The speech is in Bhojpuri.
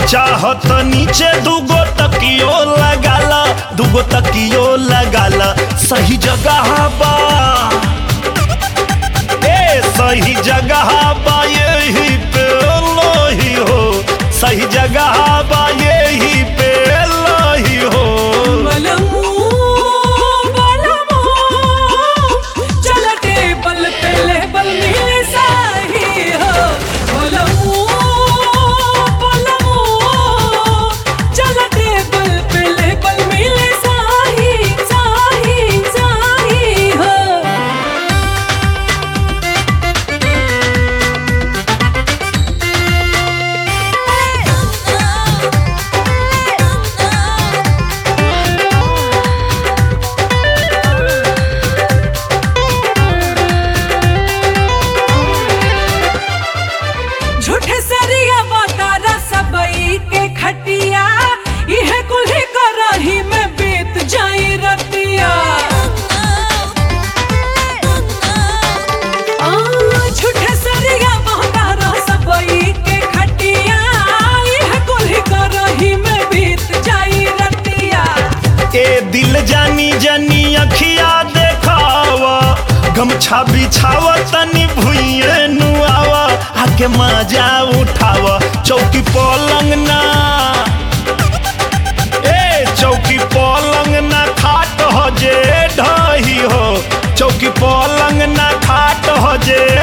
चाहत नीचे दूगो तकियो लगाला सही जगह बा सही जगह बा यही पे लोही हो सही जगह बा यही पे लोही हो दिल जानी जानी अखिया देखावा गमछा बिछावा तनी भुइये नुआवा आके मजा उठावा चौकी पलंग ना चौकी पलंग ना खाट हो जे ढही हो चौकी पलंग ना खाट हो जे